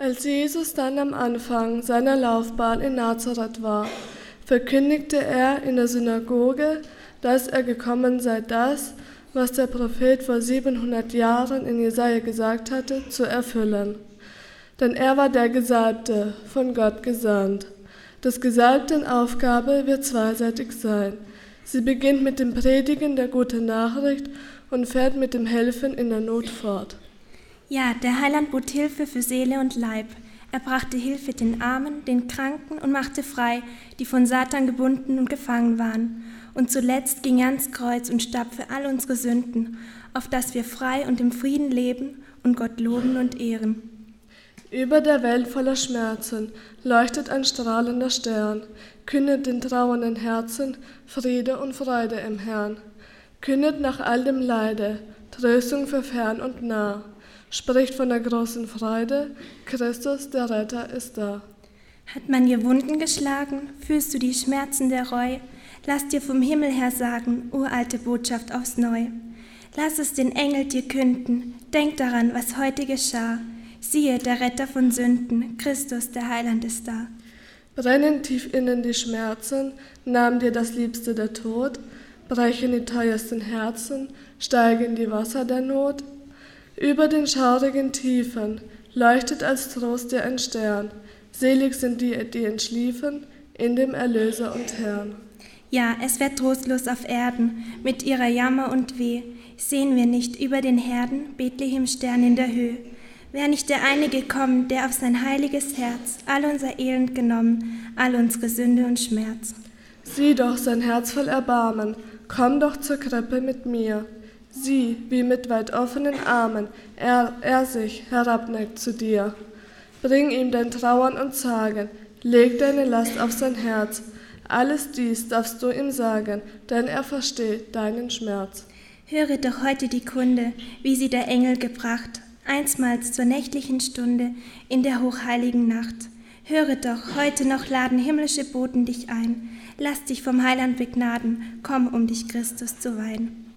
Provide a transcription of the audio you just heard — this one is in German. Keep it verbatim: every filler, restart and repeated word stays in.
Als Jesus dann am Anfang seiner Laufbahn in Nazareth war, verkündigte er in der Synagoge, dass er gekommen sei, das, was der Prophet vor siebenhundert Jahren in Jesaja gesagt hatte, zu erfüllen. Denn er war der Gesalbte, von Gott gesandt. Des Gesalbten Aufgabe wird zweiseitig sein. Sie beginnt mit dem Predigen der guten Nachricht und fährt mit dem Helfen in der Not fort. Ja, der Heiland bot Hilfe für Seele und Leib. Er brachte Hilfe den Armen, den Kranken und machte frei, die von Satan gebunden und gefangen waren. Und zuletzt ging er ans Kreuz und starb für all unsere Sünden, auf dass wir frei und im Frieden leben und Gott loben und ehren. Über der Welt voller Schmerzen leuchtet ein strahlender Stern, kündet den trauernden Herzen Friede und Freude im Herrn. Kündet nach all dem Leide Tröstung für fern und nah, spricht von der großen Freude, Christus, der Retter, ist da. Hat man dir Wunden geschlagen, fühlst du die Schmerzen der Reu? Lass dir vom Himmel her sagen, uralte Botschaft aufs Neu. Lass es den Engel dir künden, denk daran, was heute geschah. Siehe, der Retter von Sünden, Christus, der Heiland, ist da. Brennen tief innen die Schmerzen, nahm dir das Liebste der Tod, brechen die teuersten Herzen, steigen die Wasser der Not. Über den schaurigen Tiefen leuchtet als Trost dir ein Stern. Selig sind die, die entschliefen, in dem Erlöser und Herrn. Ja, es wär trostlos auf Erden, mit ihrer Jammer und Weh. Sehen wir nicht über den Herden Bethlehem Stern in der Höhe. Wär nicht der eine gekommen, der auf sein heiliges Herz all unser Elend genommen, all unsere Sünde und Schmerz. Sieh doch sein Herz voll Erbarmen, komm doch zur Krippe mit mir. Sieh, wie mit weit offenen Armen er, er sich herabneigt zu dir. Bring ihm dein Trauern und Zagen, leg deine Last auf sein Herz. Alles dies darfst du ihm sagen, denn er versteht deinen Schmerz. Höre doch heute die Kunde, wie sie der Engel gebracht, einstmals zur nächtlichen Stunde in der hochheiligen Nacht. Höre doch, heute noch laden himmlische Boten dich ein. Lass dich vom Heiland begnaden, komm, um dich Christus zu weihen.